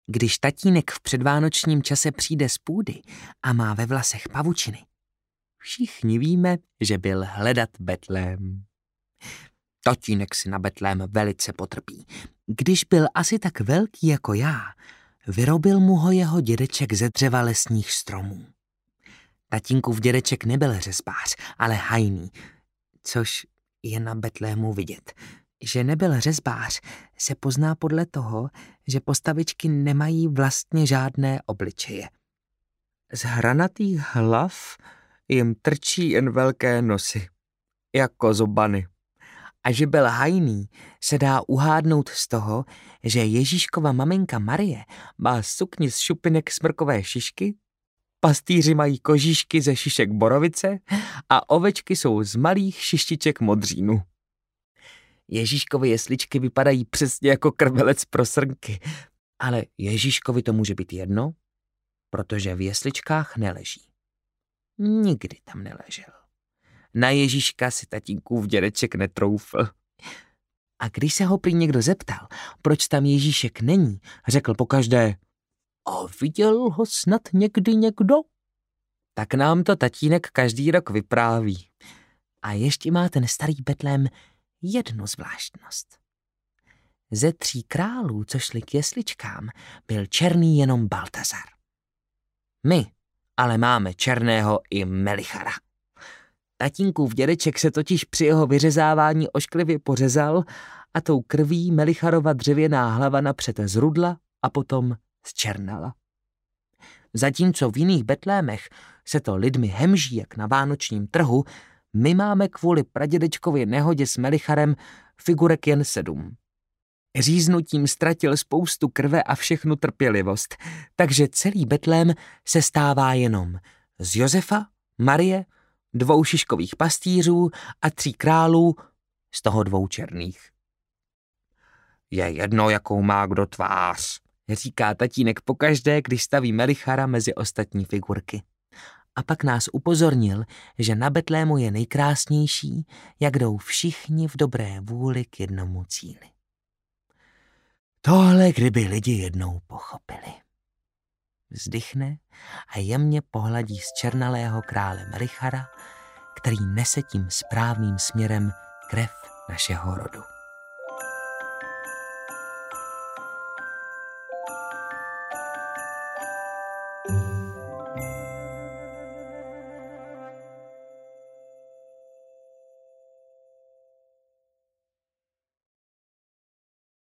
Když tatínek v předvánočním čase přijde z půdy a má ve vlasech pavučiny, všichni víme, že byl hledat Betlém. Tatínek si na Betlém velice potrpí. Když byl asi tak velký jako já, vyrobil mu ho jeho dědeček ze dřeva lesních stromů. Tatínkův dědeček nebyl řezbář, ale hajný, což je na Betlému vidět. Že nebyl řezbář, se pozná podle toho, že postavičky nemají vlastně žádné obličeje. Z hranatých hlav jim trčí jen velké nosy, jako zobany. A že byl hajný, se dá uhádnout z toho, že Ježíškova maminka Marie má sukni z šupinek smrkové šišky, pastýři mají kožíšky ze šišek borovice a ovečky jsou z malých šištiček modřínu. Ježíškovy jesličky vypadají přesně jako krmelec pro srnky, ale Ježíškovi to může být jedno, protože v jesličkách neleží. Nikdy tam neležel. Na Ježíška si tatínkův dědeček netroufl. A když se ho prý někdo zeptal, proč tam Ježíšek není, řekl pokaždé: a viděl ho snad někdy někdo? Tak nám to tatínek každý rok vypráví. A ještě má ten starý Betlém jednu zvláštnost. Ze 3 králů, co šli k jesličkám, byl černý jenom Baltazar. My ale máme černého i Melichara. Tatínkův dědeček se totiž při jeho vyřezávání ošklivě pořezal a tou krví Melicharova dřevěná hlava napřed zrudla a potom zčernala. Zatímco v jiných Betlémech se to lidmi hemží jak na vánočním trhu, my máme kvůli pradědečkově nehodě s Melicharem figurek jen 7. Říznutím ztratil spoustu krve a všechnu trpělivost, takže celý Betlém se stává jenom z Josefa, Marie, 2 šiškových pastýřů a 3 králů, z toho 2 černých. Je jedno, jakou má kdo tvář, říká tatínek pokaždé, když staví Melichara mezi ostatní figurky. A pak nás upozornil, že na Betlému je nejkrásnější, jak jdou všichni v dobré vůli k jednomu cíli. Tohle kdyby lidi jednou pochopili. Vzdychne a jemně pohladí zčernalého krále Melichara, který nese tím správným směrem krev našeho rodu.